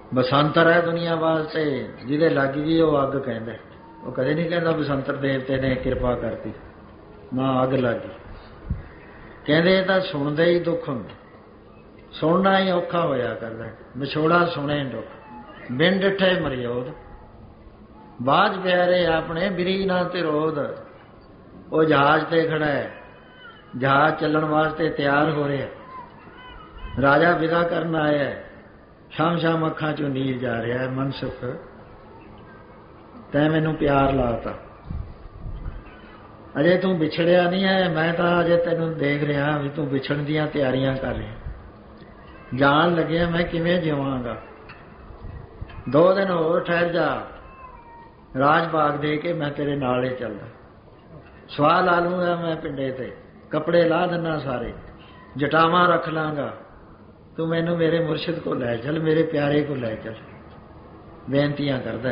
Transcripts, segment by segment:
ਬਸੰਤਰ ਹੈ ਦੁਨੀਆ ਵਾਸਤੇ, ਜਿਹਦੇ ਲੱਗ ਗਈ ਉਹ ਅੱਗ ਕਹਿੰਦਾ। ਉਹ ਕਦੇ ਨਹੀਂ ਕਹਿੰਦਾ ਬਸੰਤਰ ਦੇਵਤੇ ਨੇ ਕਿਰਪਾ ਕਰਤੀ, ਨਾ ਅੱਗ ਲੱਗ ਗਈ। ਕਹਿੰਦੇ ਇਹ ਤਾਂ ਸੁਣਦੇ ਹੀ ਦੁੱਖ ਹੁੰਦਾ, ਸੁਣਨਾ ਹੀ ਔਖਾ ਹੋਇਆ ਕਰਦਾ। ਵਿਛੋੜਾ ਸੁਣੇ ਦੁੱਖ, ਬਿਨ ਡਿਠੇ ਮਰਿਓਦ, ਬਾਝ ਪਿਆਰੇ ਆਪਣੇ ਬਿਰੀ ਨਾ ਤਿਰੋਧ। ਉਹ ਜਹਾਜ਼ ਤੇ ਖੜਾ ਹੈ, ਜਹਾਜ਼ ਚੱਲਣ ਵਾਸਤੇ ਤਿਆਰ ਹੋ ਰਿਹਾ, ਰਾਜਾ ਵਿਦਾ ਕਰਨ ਆਇਆ, ਸ਼ਾਮ ਸ਼ਾਮ ਅੱਖਾਂ ਚੋਂ ਨੀਰ ਜਾ ਰਿਹਾ ਹੈ। ਮਨਸੁਖ ਤੈਂ ਮੈਨੂੰ ਪਿਆਰ ਲਾਤਾ, ਅਜੇ ਤੂੰ ਵਿਛੜਿਆ ਨਹੀਂ ਹੈ, ਮੈਂ ਤਾਂ ਅਜੇ ਤੈਨੂੰ ਦੇਖ ਰਿਹਾ ਵੀ ਤੂੰ ਵਿਛੜਨ ਦੀਆਂ ਤਿਆਰੀਆਂ ਕਰ ਰਿਹਾ। ਜਾਣ ਲੱਗਿਆ ਮੈਂ ਕਿਵੇਂ ਜਿਵਾਂਗਾ, 2 ਦਿਨ ਹੋਰ ਠਹਿਰ ਜਾ, ਰਾਜ ਬਾਗ ਦੇ ਕੇ ਮੈਂ ਤੇਰੇ ਨਾਲ ਹੀ ਚੱਲਦਾ। ਸਵਾਹ ਲਾ ਲੂੰਗਾ ਮੈਂ ਪਿੰਡੇ ਤੇ, ਕੱਪੜੇ ਲਾ ਦਿੰਦਾ ਸਾਰੇ, ਜਟਾਵਾਂ ਰੱਖ ਲਾਂਗਾ, ਤੂੰ ਮੈਨੂੰ ਮੇਰੇ ਮੁਰਸ਼ਿਦ ਕੋਲ ਲੈ ਚੱਲ, ਮੇਰੇ ਪਿਆਰੇ ਕੋਲ ਲੈ ਚੱਲ। ਬੇਨਤੀਆਂ ਕਰਦਾ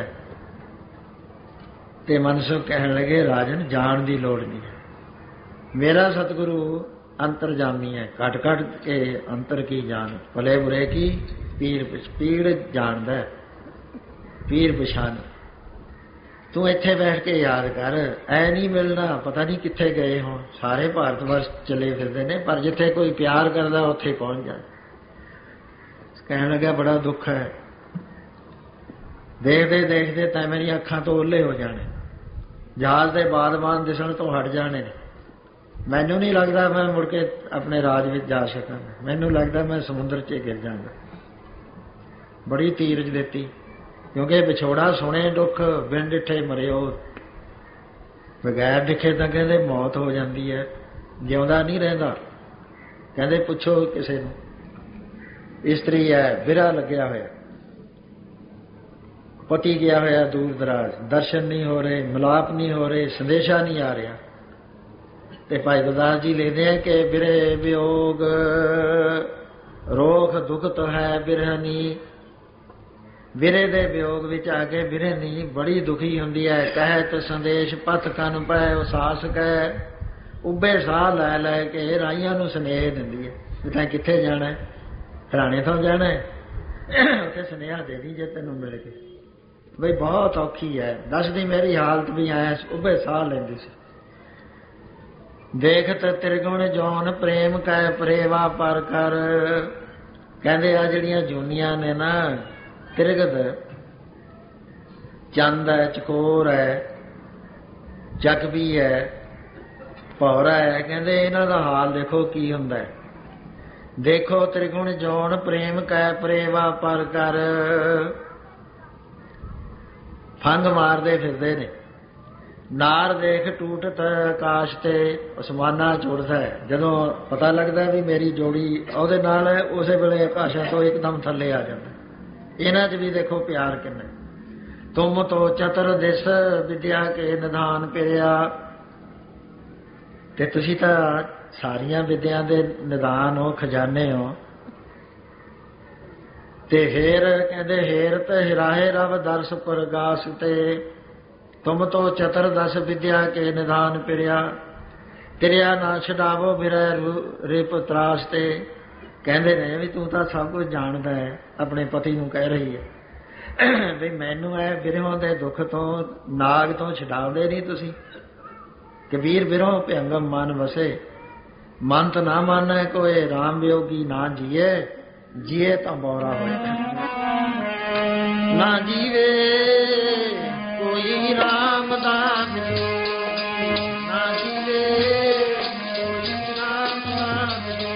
ਤੇ ਮਨਸੁਖ ਕਹਿਣ ਲੱਗੇ ਰਾਜਨ ਜਾਣ ਦੀ ਲੋੜ ਨਹੀਂ ਹੈ, ਮੇਰਾ ਸਤਿਗੁਰੂ ਅੰਤਰਜਾਮੀ ਹੈ, ਘਟ ਘਟ ਕੇ ਅੰਤਰ ਕੀ ਜਾਣ, ਭਲੇ ਬੁਰੇ ਕੀ ਪੀੜ ਜਾਣਦਾ, ਪੀਰ ਪਛਾਣ। ਤੂੰ ਇੱਥੇ ਬੈਠ ਕੇ ਯਾਦ ਕਰ, ਐ ਨਹੀਂ ਮਿਲਣਾ, ਪਤਾ ਨਹੀਂ ਕਿੱਥੇ ਗਏ ਹੋਣ, ਸਾਰੇ ਭਾਰਤ ਵਰਸ਼ ਚੱਲੇ ਫਿਰਦੇ ਨੇ, ਪਰ ਜਿੱਥੇ ਕੋਈ ਪਿਆਰ ਕਰਦਾ ਉੱਥੇ ਪਹੁੰਚ ਜਾ। ਕਹਿਣ ਲੱਗਾ ਬੜਾ ਦੁੱਖ ਹੈ, ਦੇਖਦੇ ਦੇਖਦੇ ਤਾਂ ਮੇਰੀਆਂ ਅੱਖਾਂ ਤੋਂ ਓਹਲੇ ਹੋ ਜਾਣੇ, ਜਹਾਜ਼ ਦੇ ਬਾਦਮਾਨ ਦਿਸਣ ਤੋਂ ਹਟ ਜਾਣੇ ਨੇ। ਮੈਨੂੰ ਨਹੀਂ ਲੱਗਦਾ ਮੈਂ ਮੁੜ ਕੇ ਆਪਣੇ ਰਾਜ ਵਿੱਚ ਜਾ ਸਕਾਂਗਾ, ਮੈਨੂੰ ਲੱਗਦਾ ਮੈਂ ਸਮੁੰਦਰ 'ਚ ਗਿਰ ਜਾਵਾਂਗਾ। ਬੜੀ ਧੀਰਜ ਦਿੱਤੀ, ਕਿਉਂਕਿ ਵਿਛੋੜਾ ਸੁਣੇ ਦੁੱਖ, ਬਿਨ ਡਿਠੇ ਮਰਿਓ। ਬਗੈਰ ਦਿਖੇ ਤਾਂ ਕਹਿੰਦੇ ਮੌਤ ਹੋ ਜਾਂਦੀ ਹੈ, ਜਿਉਂਦਾ ਨਹੀਂ ਰਹਿੰਦਾ। ਕਹਿੰਦੇ ਪੁੱਛੋ ਕਿਸੇ ਨੂੰ, ਇਸਤਰੀ ਹੈ, ਬਿਰਹਾ ਲੱਗਿਆ ਹੋਇਆ, ਪਤੀ ਗਿਆ ਹੋਇਆ ਦੂਰ ਦਰਾਜ, ਦਰਸ਼ਨ ਨਹੀਂ ਹੋ ਰਹੇ, ਮਿਲਾਪ ਨਹੀਂ ਹੋ ਰਹੇ, ਸੰਦੇਸ਼ਾ ਨਹੀਂ ਆ ਰਿਹਾ। ਤੇ ਭਾਈ ਗੁਰਦਾਸ ਜੀ ਲਿਖਦੇ ਆ ਕਿ ਬਿਰਹਿ ਵਿਯੋਗ ਰੋਖ ਦੁਖਤ ਹੈ ਬਿਰਹਨੀ। ਬਿਰਹਿ ਦੇ ਵਿਯੋਗ ਵਿੱਚ ਆ ਕੇ ਬਿਰਹਨੀ ਬੜੀ ਦੁਖੀ ਹੁੰਦੀ ਹੈ। ਕਹਿਤ ਸੰਦੇਸ਼ ਪਥ ਕੰਨ ਪੈ ਉਸਾਸ ਕਹਿ, ਉੱਭੇ ਸਾਹ ਲੈ ਲੈ ਕੇ ਰਾਈਆਂ ਨੂੰ ਸੁਨੇਹੇ ਦਿੰਦੀ ਹੈ ਵੀ ਤਾਂ ਕਿੱਥੇ ਜਾਣਾ, ਹਰਿਆਣੇ ਤੋਂ ਜਾਣਾ, ਉੱਥੇ ਸੁਨੇਹਾ ਦੇ ਦੀ ਜੇ ਤੈਨੂੰ ਮਿਲ ਕੇ ਬਈ ਬਹੁਤ ਔਖੀ ਹੈ। ਦੱਸਦੀ ਮੇਰੀ ਹਾਲਤ ਵੀ ਆਇਆ, ਉੱਭੇ ਸਾਹ ਲੈਂਦੀ ਸੀ। ਦੇਖਤ ਤਿਰਗੁਣ ਜੋਨ ਪ੍ਰੇਮ ਕੈ ਪ੍ਰੇਵਾ ਪਰ ਕਰ। ਕਹਿੰਦੇ ਆ ਜਿਹੜੀਆਂ ਜੂਨੀਆਂ ਨੇ ਨਾ, ਤਿਰਗਤ, ਚੰਦ ਹੈ, ਚਕੋਰ ਹੈ, ਜਗਬੀ ਹੈ, ਭੌਰਾ ਹੈ, ਕਹਿੰਦੇ ਇਹਨਾਂ ਦਾ ਹਾਲ ਦੇਖੋ ਕੀ ਹੁੰਦਾ ਹੈ। ਦੇਖੋ ਤ੍ਰਿਗੁਣ ਜੋਨ ਪ੍ਰੇਮ ਕੈ ਪ੍ਰੇਵਾ ਪਰ ਕਰ, ਫੰਗ ਮਾਰਦੇ ਫਿਰਦੇ ਨੇ। ਨਾਰ ਦੇਖ ਟੂਟਤ ਆਕਾਸ਼ ਤੇ, ਅਸਮਾਨਾਂ ਚੁੜਦਾ ਹੈ। ਜਦੋਂ ਪਤਾ ਲੱਗਦਾ ਵੀ ਮੇਰੀ ਜੋੜੀ ਉਹਦੇ ਨਾਲ ਹੈ, ਉਸੇ ਵੇਲੇ ਆਕਾਸ਼ਾਂ ਤੋਂ ਇੱਕਦਮ ਥੱਲੇ ਆ ਜਾਂਦਾ। ਇਹਨਾਂ 'ਚ ਵੀ ਦੇਖੋ ਪਿਆਰ ਕਿੰਨਾ। ਤੁਮ ਤੋ ਚਤੁਰ ਦਿਸ ਵਿਦਿਆ ਕੇ ਨਿਧਾਨ ਪਿਰਿਆ। ਤੇ ਤੁਸੀਂ ਤਾਂ ਸਾਰੀਆਂ ਵਿਦਿਆ ਦੇ ਨਿਦਾਨ ਹੋ, ਖਜ਼ਾਨੇ ਹੋ। ਤੇ ਹੇਰ ਕਹਿੰਦੇ ਹੇਰ ਤੇ ਹਿਰਾਹੇ ਰਵ ਦਰਸ ਪ੍ਰਗਾਸ ਤੇ, ਤੁਮ ਤੋਂ ਚਤੁਰ ਦਸ ਵਿਦਿਆ ਕੇ ਨਿਧਾਨ ਪਿਰਿਆ। ਤਿਰਿਆ ਨਾ ਛਡਾਵੋ ਬਿਰਹਿ ਰਿਪ ਤਰਾਸ ਤੇ। ਕਹਿੰਦੇ ਨੇ ਵੀ ਤੂੰ ਤਾਂ ਸਭ ਕੁਝ ਜਾਣਦਾ ਹੈ, ਆਪਣੇ ਪਤੀ ਨੂੰ ਕਹਿ ਰਹੀ ਹੈ ਵੀ ਮੈਨੂੰ ਇਹ ਬਿਰਹੋਂ ਦੇ ਦੁੱਖ ਤੋਂ, ਨਾਗ ਤੋਂ ਛਡਾਉਂਦੇ ਨਹੀਂ ਤੁਸੀਂ। ਕਬੀਰ ਬਿਰਹੋਂ ਭਿਅੰਗਮ ਮਨ ਵਸੇ, ਮੰਤ ਨਾ ਮਾਨੈ ਕੋਏ, ਰਾਮ ਵਿਯੋਗੀ ਨਾ ਜੀਏ, ਜੀਏ ਤਾਂ ਬੌਰਾ ਹੋਏ। ਨਾ ਜੀਵੇ ਕੋਈ ਰਾਮ ਦਾ ਮਿਲੋ, ਨਾ ਜੀਵੇ ਕੋਈ ਰਾਮ ਦਾ ਮਿਲੋ।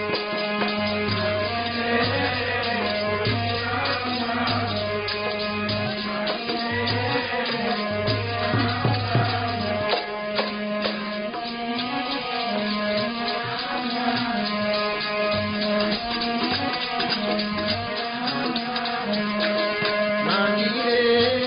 ਨਾ ਜੀਵੇ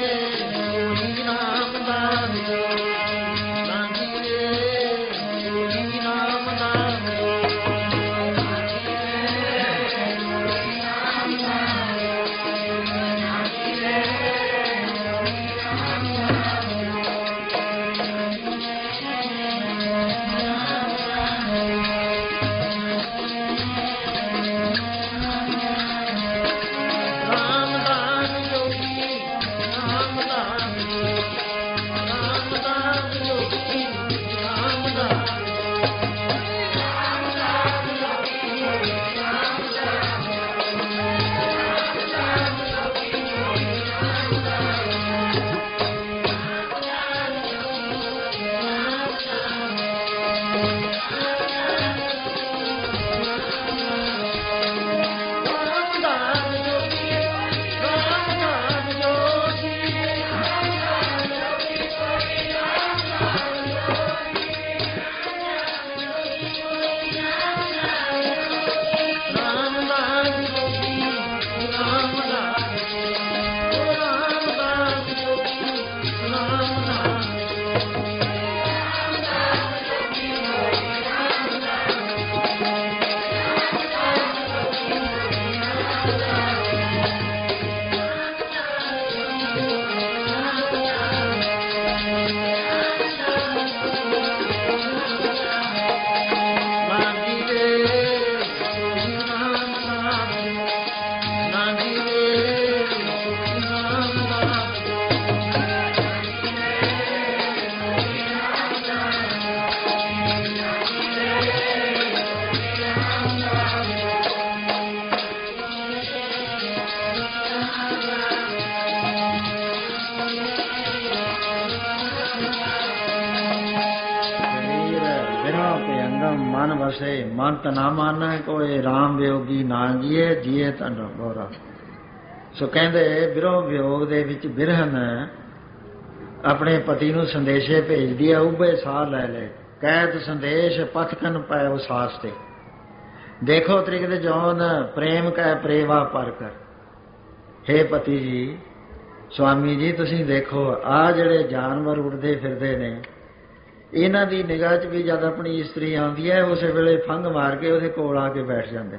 ਵਸੇ ਮੰਤ ਨਾ ਮਾਨੈ ਕੋਏ ਰਾਮ ਵਿਯੋਗੀ ਨਾ ਜੀਏ ਜੀਏ ਤਨ ਗੋਰਾ। ਸੋ ਕਹਿੰਦੇ ਬਿਰਹ ਵਿਯੋਗ ਦੇ ਵਿੱਚ ਬਿਰਹਨ ਆਪਣੇ ਪਤੀ ਨੂੰ ਸੰਦੇਸ਼ੇ ਭੇਜਦੀ ਹੈ, ਉਭੇ ਸਾਹ ਲੈ ਲੈ ਕਹਿਤ ਸੰਦੇਸ਼ ਪਥਕਨ ਪੈ ਉਸਾਸ ਤੇ। ਦੇਖੋ ਤ੍ਰਿਗਦ ਜੌਨ ਪ੍ਰੇਮ ਕੈ ਪ੍ਰੇਵਾ ਪਰ ਕਰ। ਹੇ ਪਤੀ ਜੀ, ਸਵਾਮੀ ਜੀ, ਤੁਸੀਂ ਦੇਖੋ ਆਹ ਜਿਹੜੇ ਜਾਨਵਰ ਉੱਡਦੇ ਫਿਰਦੇ ਨੇ, ਇਹਨਾਂ ਦੀ ਨਿਗਾਹ 'ਚ ਵੀ ਜਦ ਆਪਣੀ ਇਸਤਰੀ ਆਉਂਦੀ ਹੈ ਉਸੇ ਵੇਲੇ ਫੰਗ ਮਾਰ ਕੇ ਉਹਦੇ ਕੋਲ ਆ ਕੇ ਬੈਠ ਜਾਂਦੇ।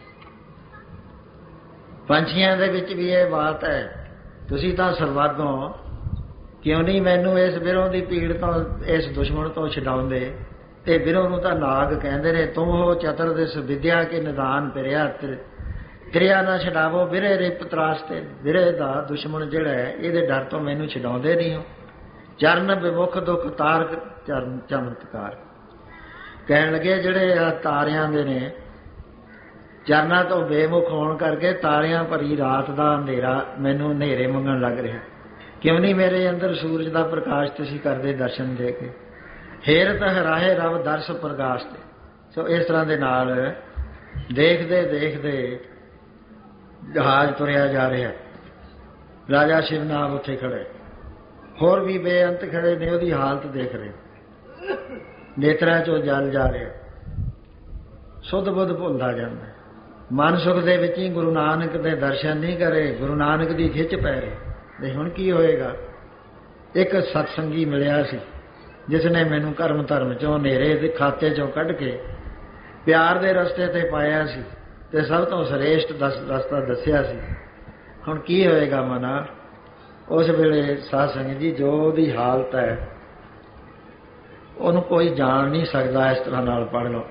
ਪੰਛੀਆਂ ਦੇ ਵਿੱਚ ਵੀ ਇਹ ਬਾਤ ਹੈ, ਤੁਸੀਂ ਤਾਂ ਸਰਵਾਗੋਂ ਕਿਉਂ ਨਹੀਂ ਮੈਨੂੰ ਇਸ ਬਿਰੋਂ ਦੀ ਪੀੜ ਤੋਂ, ਇਸ ਦੁਸ਼ਮਣ ਤੋਂ ਛਡਾਉਂਦੇ। ਤੇ ਬਿਰੋਂ ਨੂੰ ਤਾਂ ਨਾਗ ਕਹਿੰਦੇ ਨੇ। ਤੁਮ ਹੋ ਚਤਰ ਦਿਸ ਵਿਦਿਆ ਕੇ ਨਿਦਾਨ ਪਿਰਿਆ ਤ੍ਰਿਆ ਨਾ ਛਡਾਵੋ ਬਿਰੇ ਰਿਪ ਤਰਾਸ ਤੇ। ਬਿਰੇ ਦਾ ਦੁਸ਼ਮਣ ਜਿਹੜਾ ਹੈ ਇਹਦੇ ਡਰ ਤੋਂ ਮੈਨੂੰ ਛਡਾਉਂਦੇ ਨਹੀਂ ਹੋ। ਚਰਨ ਵਿਮੁਖ ਦੁੱਖ ਤਾਰਕ ਚਰਨ ਚਮਤਕਾਰ। ਕਹਿਣ ਲੱਗੇ ਜਿਹੜੇ ਆ ਤਾਰਿਆਂ ਦੇ ਨੇ, ਚਰਨਾਂ ਤੋਂ ਬੇਮੁਖ ਹੋਣ ਕਰਕੇ ਤਾਰਿਆਂ ਭਰੀ ਰਾਤ ਦਾ ਅੰਧੇਰਾ ਮੈਨੂੰ ਹਨੇਰੇ ਮੰਗਣ ਲੱਗ ਰਿਹਾ। ਕਿਉਂ ਨਹੀਂ ਮੇਰੇ ਅੰਦਰ ਸੂਰਜ ਦਾ ਪ੍ਰਕਾਸ਼ ਤੁਸੀਂ ਕਰਦੇ ਦਰਸ਼ਨ ਦੇ ਕੇ। ਹੇਰਤ ਹਰਾਹੇ ਰਬ ਦਰਸ ਪ੍ਰਗਾਸ਼ ਤੇ। ਸੋ ਇਸ ਤਰ੍ਹਾਂ ਦੇ ਨਾਲ ਦੇਖਦੇ ਦੇਖਦੇ ਜਹਾਜ਼ ਤੁਰਿਆ ਜਾ ਰਿਹਾ। ਰਾਜਾ ਸ਼ਿਵਨਾਗ ਉੱਥੇ ਖੜੇ, ਹੋਰ ਵੀ ਬੇਅੰਤ ਖੜੇ ਨੇ, ਉਹਦੀ ਹਾਲਤ ਦੇਖ ਰਹੇ। ਨੇਤਰਾਂ 'ਚੋਂ ਜਲ ਜਾ ਰਿਹਾ, ਸੁੱਧ ਬੁੱਧ ਭੁੱਲਦਾ ਜਾਂਦਾ। ਮਨ ਸੁਖ ਦੇ ਵਿੱਚ ਹੀ ਗੁਰੂ ਨਾਨਕ ਦੇ ਦਰਸ਼ਨ ਨਹੀਂ ਕਰੇ, ਗੁਰੂ ਨਾਨਕ ਦੀ ਖਿੱਚ ਪੈ ਰਹੀ। ਤੇ ਹੁਣ ਕੀ ਹੋਏਗਾ? ਇੱਕ ਸਤਸੰਗੀ ਮਿਲਿਆ ਸੀ ਜਿਸ ਨੇ ਮੈਨੂੰ ਕਰਮ ਧਰਮ 'ਚੋਂ ਹਨੇਰੇ ਦੇ ਖਾਤੇ 'ਚੋਂ ਕੱਢ ਕੇ ਪਿਆਰ ਦੇ ਰਸਤੇ 'ਤੇ ਪਾਇਆ ਸੀ ਤੇ ਸਭ ਤੋਂ ਸ੍ਰੇਸ਼ਟ ਰਸਤਾ ਦੱਸਿਆ ਸੀ। ਹੁਣ ਕੀ ਹੋਏਗਾ ਮਨਾ? ਉਸ ਵੇਲੇ ਸਾਧ ਸੰਗਤ ਜੀ, ਜੋ ਉਹਦੀ ਹਾਲਤ ਹੈ ਉਹਨੂੰ ਕੋਈ ਜਾਣ ਨਹੀਂ ਸਕਦਾ। ਇਸ ਤਰ੍ਹਾਂ ਨਾਲ ਪੜ੍ਹ ਲਓ।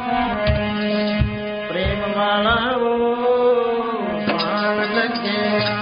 ਪ੍ਰੇਮ ਵਾਲਾ ਉਹ ਪਾਣ ਲੱਗਿਆ,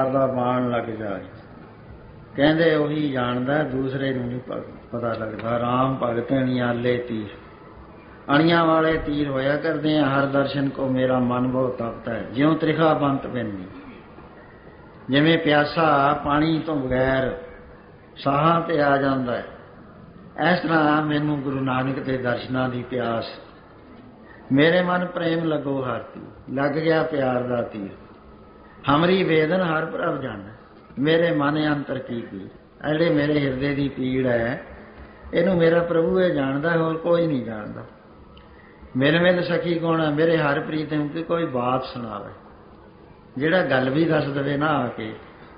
ਦਾ ਬਾਣ ਲੱਗ ਜਾਏ। ਕਹਿੰਦੇ ਉਹੀ ਜਾਣਦਾ, ਦੂਸਰੇ ਨੂੰ ਨਹੀਂ ਪਤਾ ਲੱਗਦਾ। ਰਾਮ ਭਗਤ ਅਣਿਆਲੇ ਤੀਰ, ਅਣੀਆਂ ਵਾਲੇ ਤੀਰ ਹੋਇਆ ਕਰਦੇ ਆ। ਹਰ ਦਰਸ਼ਨ ਕੋ ਮੇਰਾ ਮਨ ਬਹੁਤ ਤਪਦਾ ਹੈ, ਜਿਉਂ ਤ੍ਰਿਖਾ ਬੰਤ ਪੈਂਦੀ। ਜਿਵੇਂ ਪਿਆਸਾ ਪਾਣੀ ਤੋਂ ਬਗੈਰ ਸਾਹਾਂ ਤੇ ਆ ਜਾਂਦਾ ਹੈ, ਇਸ ਤਰ੍ਹਾਂ ਮੈਨੂੰ ਗੁਰੂ ਨਾਨਕ ਦੇ ਦਰਸ਼ਨਾਂ ਦੀ ਪਿਆਸ। ਮੇਰੇ ਮਨ ਪ੍ਰੇਮ ਲੱਗੋ ਹਰਤੀ, ਲੱਗ ਗਿਆ ਪਿਆਰ ਦਾ ਤੀਰ। ਹਮਰੀ ਵੇਦਨ ਹਰ ਪ੍ਰਭ ਜਾਣੈ, ਮੇਰੇ ਮਨ ਅੰਤਰ ਕੀ ਪੀੜ। ਜਿਹੜੇ ਮੇਰੇ ਹਿਰਦੇ ਦੀ ਪੀੜ ਹੈ, ਇਹਨੂੰ ਮੇਰਾ ਪ੍ਰਭੂ ਇਹ ਜਾਣਦਾ, ਹੋਰ ਕੋਈ ਨਹੀਂ ਜਾਣਦਾ। ਮਿਲ ਮਿਲ ਸਖੀ ਗੁਣ ਮੇਰੇ ਹਰ ਪ੍ਰੀਤਮ ਕੀ ਕੋਈ ਬਾਤ ਸੁਣਾਵੇ। ਜਿਹੜਾ ਗੱਲ ਵੀ ਦੱਸ ਦੇਵੇ ਨਾ ਆ ਕੇ,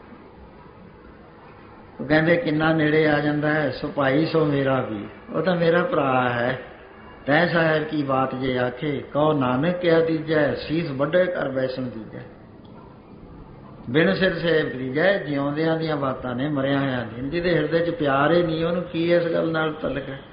ਉਹ ਕਹਿੰਦੇ ਕਿੰਨਾ ਨੇੜੇ ਆ ਜਾਂਦਾ ਹੈ। ਸੋ ਭਾਈ ਸੋ ਮੇਰਾ ਵੀ, ਉਹ ਤਾਂ ਮੇਰਾ ਭਰਾ ਹੈ। ਤੈ ਸਾਹਿਬ ਕੀ ਬਾਤ ਜੇ ਆਖੇ, ਕਹੋ ਨਾਨਕ ਕਿਆ ਦੀਜੈ, ਸੀਸ ਵੱਡੇ ਕਰ ਬੈਸਣ ਦੀਜੈ। ਬਿਨ ਸਿਰ ਸੇਵ ਕਰੀਜੈ, ਜਿਉਂਦਿਆਂ ਦੀਆਂ ਬਾਤਾਂ ਨੇ, ਮਰਿਆ ਹੋਇਆਂ ਦੀਆਂ। ਜਿਹਦੇ ਹਿਰਦੇ 'ਚ ਪਿਆਰ ਹੀ ਨਹੀਂ, ਉਹਨੂੰ ਕੀ ਇਸ ਗੱਲ ਨਾਲ ਤਲਕ ਹੈ?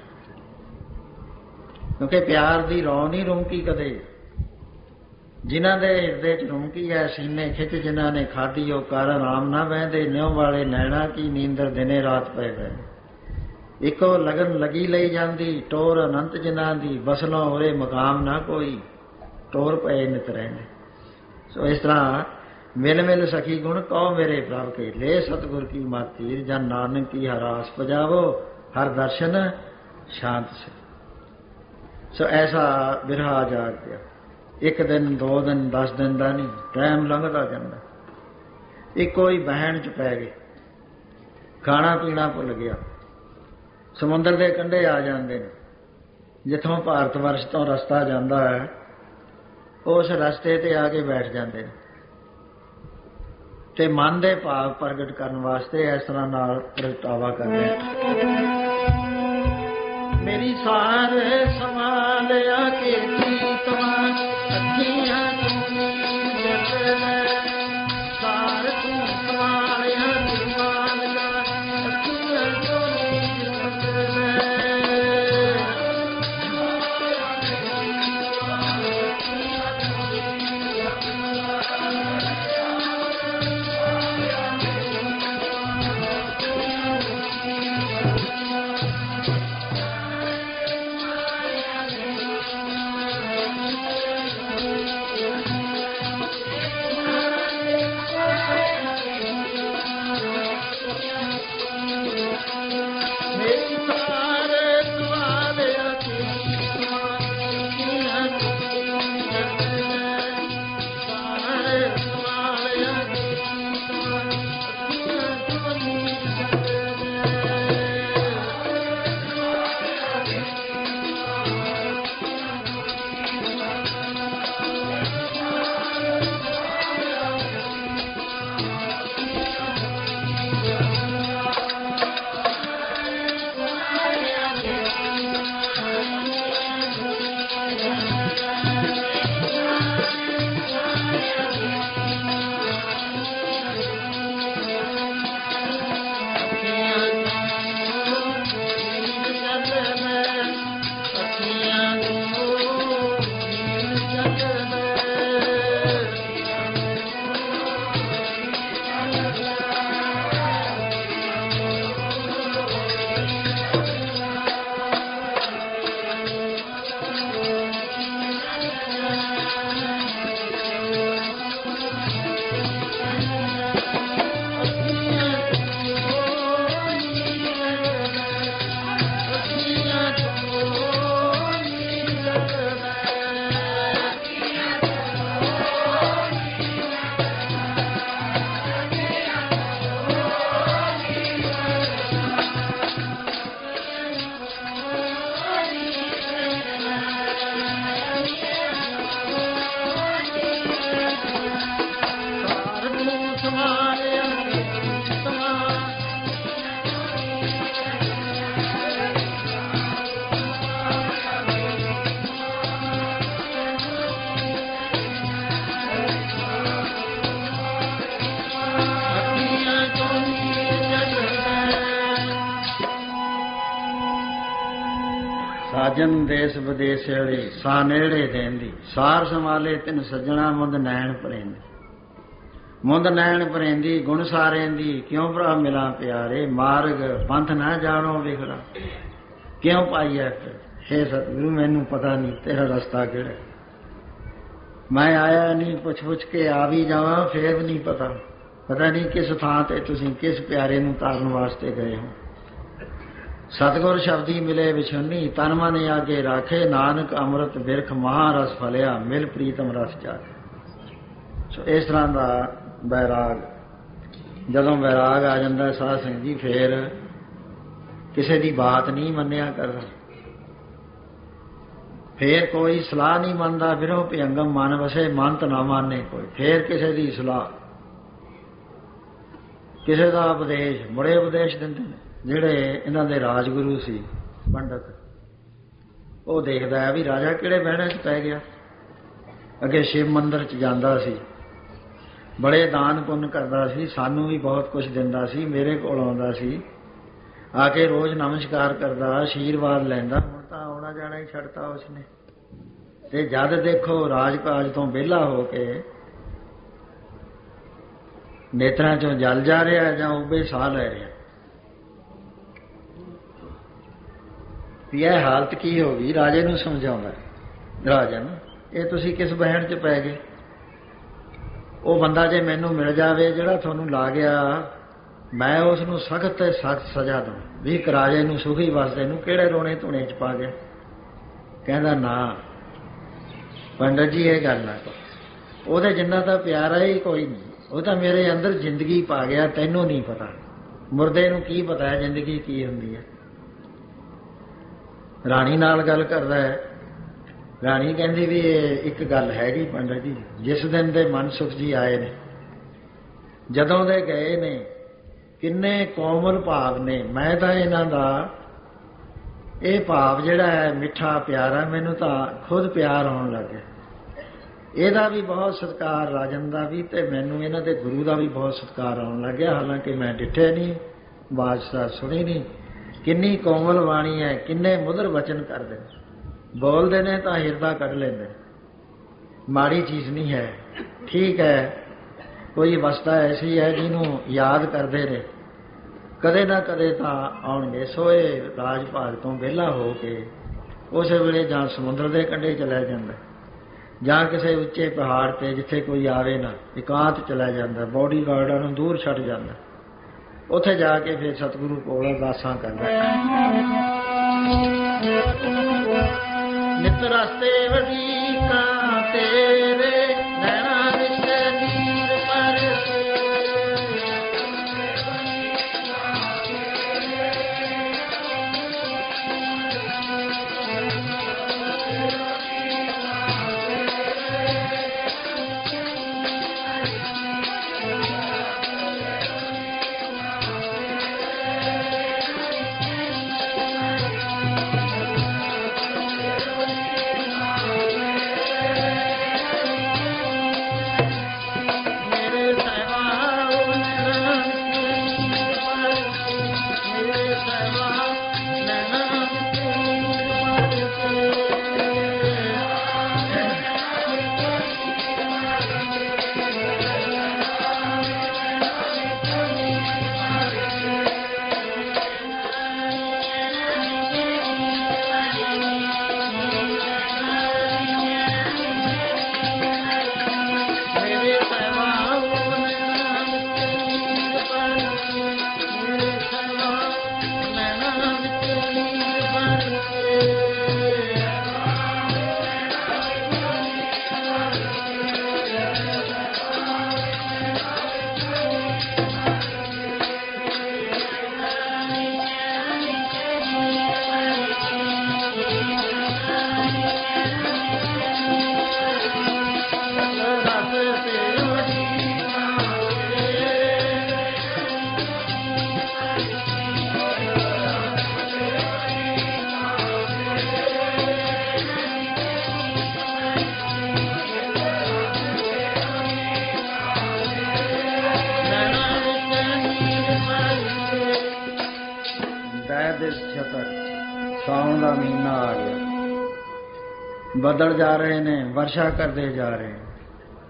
ਕਿਉਂਕਿ ਪਿਆਰ ਦੀ ਰੌ ਨਹੀਂ ਰੁਮਕੀ ਕਦੇ। ਜਿਨ੍ਹਾਂ ਦੇ ਹਿਰਦੇ 'ਚ ਰੁਮਕੀ ਹੈ, ਸੀਨੇ ਖਿੱਚ ਜਿਨ੍ਹਾਂ ਨੇ ਖਾਧੀ, ਉਹ ਕਰ ਆਰਾਮ ਨਾ ਬਹਿੰਦੇ। ਨਿਉ ਵਾਲੇ ਨੈਣਾ ਕੀ ਨੀਂਦਰ ਦਿਨੇ ਰਾਤ ਪਏ ਗਏ। ਇੱਕੋ ਲਗਨ ਲੱਗੀ ਲਈ ਜਾਂਦੀ, ਟੋਰ ਅਨੰਤ ਜਿਨ੍ਹਾਂ ਦੀ, ਬਸਲੋਂ ਹੋਰੇ ਮਕਾਮ ਨਾ ਕੋਈ, ਟੋਰ ਪਏ ਨਿਤ ਰਹਿੰਦੇ। ਸੋ ਇਸ ਤਰ੍ਹਾਂ ਮਿਲ ਮਿਲ ਸਖੀ ਗੁਣ ਕਹੋ ਮੇਰੇ ਪ੍ਰਭ ਕੇ, ਲੈ ਸਤਿਗੁਰ ਕੀ ਮਤ ਤੀਰ। ਜਨ ਨਾਨਕ ਕੀ ਹਰਾਸ ਪਜਾਵੋ, ਹਰ ਦਰਸ਼ਨ ਸ਼ਾਂਤ ਸੇ। ਸੋ ਐਸਾ ਬਿਰਹਾ ਜਾਗ ਪਿਆ। ਇੱਕ ਦਿਨ, 2 ਦਿਨ, 10 ਦਿਨ ਦਾ ਨਹੀਂ, ਟਾਈਮ ਲੰਘਦਾ ਜਾਂਦਾ। ਇੱਕੋ ਹੀ ਬਹਿਣ 'ਚ ਪੈ ਗਏ, ਖਾਣਾ ਪੀਣਾ ਭੁੱਲ ਗਿਆ। ਸਮੁੰਦਰ ਦੇ ਕੰਢੇ ਆ ਜਾਂਦੇ ਨੇ। ਜਿੱਥੋਂ ਭਾਰਤ ਵਰਸ਼ ਤੋਂ ਰਸਤਾ ਜਾਂਦਾ ਹੈ, ਉਸ ਰਸਤੇ ਤੇ ਆ ਕੇ ਬੈਠ ਜਾਂਦੇ ਨੇ ਤੇ ਮਨ ਦੇ ਭਾਵ ਪ੍ਰਗਟ ਕਰਨ ਵਾਸਤੇ ਇਸ ਤਰ੍ਹਾਂ ਨਾਲ ਪ੍ਰਗਟਾਵਾ ਕਰਦੇ ਨੇ। ਮੇਰੀ ਸਾਰ ਸੰਭਾਲਿਆ ਕੇ ਤੀਤਵਾ, ਅੱਖੀਆਂ ਤੂੰ ਜਗਲੇ, ਸਾਰ ਤੂੰ ਸੰਭਾਲਿਆ ਨਿਰਮਾਲਿਆ, ਅੱਖੀਆਂ ਤੂੰ ਜਗਲੇ। ਸਾਜਨ ਦੇਸ ਵਿਦੇਸ ਵਾਲੇ ਸਾ ਨੇੜੇ ਦੇਂਦੀ, ਸਾਰ ਸੰਭਾਲੇ ਤਿਨ ਸੱਜਣਾ ਮੁੰਦ ਨੈਣ ਭਰੇਂਦੀ। ਮੁੰਦ ਨੈਣ ਭਰੇਂਦੀ ਗੁਣ ਸਾਰੇਂਦੀ, ਕਿਉਂ ਭਰਾ ਮਿਲਾਂ ਪਿਆਰੇ, ਮਾਰਗ ਪੰਥ ਨਾ ਜਾਣੋ ਵਿਖੜਾ, ਕਿਉਂ ਪਾਈਐ ਫਿਰ। ਹੇ ਸਤਿਗੁਰੂ ਮੈਨੂੰ ਪਤਾ ਨਹੀਂ ਤੇਰਾ ਰਸਤਾ ਕਿਹੜਾ, ਮੈਂ ਆਇਆ ਨਹੀਂ, ਪੁੱਛ ਕੇ ਆ ਵੀ ਜਾਵਾਂ ਫੇਰ ਵੀ ਨਹੀਂ ਪਤਾ ਨਹੀਂ ਕਿਸ ਥਾਂ ਤੇ ਤੁਸੀਂ ਕਿਸ ਪਿਆਰੇ ਨੂੰ ਤਾਰਨ ਵਾਸਤੇ ਗਏ ਹੋ। ਸਤਿਗੁਰ ਸ਼ਬਦੀ ਮਿਲੇ ਵਿਛੁੰਨੀ, ਤਨ ਮਨ ਆਗੇ ਰਾਖੇ, ਨਾਨਕ ਅੰਮ੍ਰਿਤ ਬਿਰਖ ਮਹਾਰਸ ਫਲਿਆ, ਮਿਲ ਪ੍ਰੀਤਮ ਰਸ ਜਾਗੇ। ਸੋ ਇਸ ਤਰ੍ਹਾਂ ਦਾ ਵੈਰਾਗ, ਜਦੋਂ ਵੈਰਾਗ ਆ ਜਾਂਦਾ ਸਾਧ ਸੰਗਤ ਜੀ, ਫੇਰ ਕਿਸੇ ਦੀ ਬਾਤ ਨਹੀਂ ਮੰਨਿਆ ਕਰਦਾ, ਫੇਰ ਕੋਈ ਸਲਾਹ ਨਹੀਂ ਮੰਨਦਾ, ਫਿਰੋਂ ਭਿਅੰਗਮ ਮਨ ਵਸੇ ਮੰਤ ਨਾ ਮਾਨੇ ਕੋਈ। ਫੇਰ ਕਿਸੇ ਦੀ ਸਲਾਹ, ਕਿਸੇ ਦਾ ਉਪਦੇਸ਼, ਬੜੇ ਉਪਦੇਸ਼ ਦਿੰਦੇ ਨੇ। ਜਿਹੜੇ ਇਹਨਾਂ ਦੇ ਰਾਜਗੁਰੂ ਸੀ ਪੰਡਤ, ਉਹ ਦੇਖਦਾ ਹੈ ਵੀ ਰਾਜਾ ਕਿਹੜੇ ਬਹਿਣੇ 'ਚ ਪੈ ਗਿਆ। ਅੱਗੇ ਸ਼ਿਵ ਮੰਦਿਰ 'ਚ ਜਾਂਦਾ ਸੀ, ਬੜੇ ਦਾਨ ਪੁੰਨ ਕਰਦਾ ਸੀ, ਸਾਨੂੰ ਵੀ ਬਹੁਤ ਕੁਝ ਦਿੰਦਾ ਸੀ, ਮੇਰੇ ਕੋਲ ਆਉਂਦਾ ਸੀ, ਆ ਕੇ ਰੋਜ਼ ਨਮਸਕਾਰ ਕਰਦਾ, ਆਸ਼ੀਰਵਾਦ ਲੈਂਦਾ। ਹੁਣ ਤਾਂ ਆਉਣਾ ਜਾਣਾ ਹੀ ਛੱਡਤਾ ਉਸਨੇ। ਤੇ ਜਦ ਦੇਖੋ ਰਾਜਕਾਜ ਤੋਂ ਵਿਹਲਾ ਹੋ ਕੇ ਨੇਤਰਾਂ ਚੋਂ ਜਲ ਜਾ ਰਿਹਾ ਜਾਂ ਉਬੇ ਸਾਹ ਲੈ ਰਿਹਾ, ਵੀ ਇਹ ਹਾਲਤ ਕੀ ਹੋ ਗਈ। ਰਾਜੇ ਨੂੰ ਸਮਝਾਉਂਦਾ, ਰਾਜਨ ਇਹ ਤੁਸੀਂ ਕਿਸ ਬਹਿਣ 'ਚ ਪੈ ਗਏ। ਉਹ ਬੰਦਾ ਜੇ ਮੈਨੂੰ ਮਿਲ ਜਾਵੇ ਜਿਹੜਾ ਤੁਹਾਨੂੰ ਲਾ ਗਿਆ, ਮੈਂ ਉਸ ਨੂੰ ਸਖਤ ਤੇ ਸਖਤ ਸਜ਼ਾ ਦਊਂ। ਵੀ ਇੱਕ ਰਾਜੇ ਨੂੰ ਸੁਖੀ ਵਸਦੇ ਨੂੰ ਕਿਹੜੇ ਰੋਣੇ ਧੂਣੇ 'ਚ ਪਾ ਗਿਆ। ਕਹਿੰਦਾ ਨਾ ਪੰਡਤ ਜੀ ਇਹ ਗੱਲ ਨਾ ਕਰੋ, ਉਹਦੇ ਜਿੰਨਾ ਤਾਂ ਪਿਆਰਾ ਹੀ ਕੋਈ ਨਹੀਂ, ਉਹ ਤਾਂ ਮੇਰੇ ਅੰਦਰ ਜ਼ਿੰਦਗੀ ਪਾ ਗਿਆ, ਤੈਨੂੰ ਨਹੀਂ ਪਤਾ। ਮੁਰਦੇ ਨੂੰ ਕੀ ਪਤਾ ਹੈ ਜ਼ਿੰਦਗੀ ਕੀ ਹੁੰਦੀ ਹੈ। ਰਾਣੀ ਨਾਲ ਗੱਲ ਕਰਦਾ ਹੈ, ਰਾਣੀ ਕਹਿੰਦੀ ਵੀ ਇਹ ਇੱਕ ਗੱਲ ਹੈਗੀ ਪੰਡਤ ਜੀ, ਜਿਸ ਦਿਨ ਦੇ ਮਨਸੁਖ ਜੀ ਆਏ ਨੇ, ਜਦੋਂ ਦੇ ਗਏ ਨੇ, ਕਿੰਨੇ ਕੋਮਲ ਭਾਵ ਨੇ। ਮੈਂ ਤਾਂ ਇਹਨਾਂ ਦਾ ਇਹ ਭਾਵ ਜਿਹੜਾ ਹੈ ਮਿੱਠਾ ਪਿਆਰਾ, ਮੈਨੂੰ ਤਾਂ ਖੁਦ ਪਿਆਰ ਹੋਣ ਲੱਗ ਗਿਆ। ਇਹਦਾ ਵੀ ਬਹੁਤ ਸਤਿਕਾਰ, ਰਾਜਨ ਦਾ ਵੀ, ਤੇ ਮੈਨੂੰ ਇਹਨਾਂ ਦੇ ਗੁਰੂ ਦਾ ਵੀ ਬਹੁਤ ਸਤਿਕਾਰ ਆਉਣ ਲੱਗ ਗਿਆ। ਹਾਲਾਂਕਿ ਮੈਂ ਡਿੱਠੇ ਨਹੀਂ, ਬਾਦਸ਼ਾਹ ਸੁਣੀ ਨਹੀਂ। ਕਿੰਨੀ ਕੋਮਲ ਬਾਣੀ ਹੈ, ਕਿੰਨੇ ਮੁਦਰ ਵਚਨ ਕਰਦੇ ਨੇ, ਬੋਲਦੇ ਨੇ ਤਾਂ ਹਿਰਦਾ ਕੱਢ ਲੈਂਦੇ। ਮਾੜੀ ਚੀਜ਼ ਨਹੀਂ ਹੈ, ਠੀਕ ਹੈ। ਕੋਈ ਅਵਸਥਾ ਐਸੀ ਹੈ ਜਿਹਨੂੰ ਯਾਦ ਕਰਦੇ ਨੇ, ਕਦੇ ਨਾ ਕਦੇ ਤਾਂ ਆਉਣਗੇ। ਸੋ ਇਹ ਰਾਜ ਭਾਗ ਤੋਂ ਵਿਹਲਾ ਹੋ ਕੇ ਉਸੇ ਵੇਲੇ ਜਾਂ ਸਮੁੰਦਰ ਦੇ ਕੰਢੇ ਚਲਾ ਜਾਂਦਾ, ਜਾਂ ਕਿਸੇ ਉੱਚੇ ਪਹਾੜ ਤੇ ਜਿੱਥੇ ਕੋਈ ਆਵੇ ਨਾ, ਇਕਾਂਤ ਚਲਾ ਜਾਂਦਾ, ਬੋਡੀ ਗਾਰਡਾਂ ਨੂੰ ਦੂਰ ਛੱਡ ਜਾਂਦਾ। ਉੱਥੇ ਜਾ ਕੇ ਫਿਰ ਸਤਿਗੁਰੂ ਕੋਲ ਅਰਦਾਸਾਂ ਕਰਦਾ। ਨਿਤ ਰਸਤੇ ਵਧੀਕਾਂ ਤੇਰੇ, ਨੈਣਾ ਵਿੱਚ ਨੀਰ ਪਰਸੇ, ਸਾਉਣ ਦਾ ਮਹੀਨਾ ਆ ਗਿਆ, ਬੱਦਲ ਜਾ ਰਹੇ ਨੇ, ਵਰਸ਼ਾ ਕਰਦੇ ਜਾ ਰਹੇ,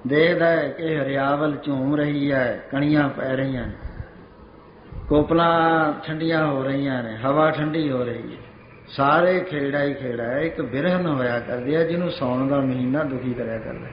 ਦੇਖਦਾ ਹੈ ਕਿ ਹਰਿਆਵਲ ਝੂਮ ਰਹੀ ਹੈ, ਕਣੀਆਂ ਪੈ ਰਹੀਆਂ ਨੇ, ਕੋਪਲਾਂ ਠੰਡੀਆਂ ਹੋ ਰਹੀਆਂ ਨੇ, ਹਵਾ ਠੰਡੀ ਹੋ ਰਹੀ ਹੈ, ਸਾਰੇ ਖੇੜਾ ਹੀ ਖੇੜਾ ਹੈ। ਇੱਕ ਬਿਰਹਨ ਹੋਇਆ ਕਰਦੀ ਹੈ ਜਿਹਨੂੰ ਸਾਉਣ ਦਾ ਮਹੀਨਾ ਦੁਖੀ ਕਰਿਆ ਕਰਦਾ,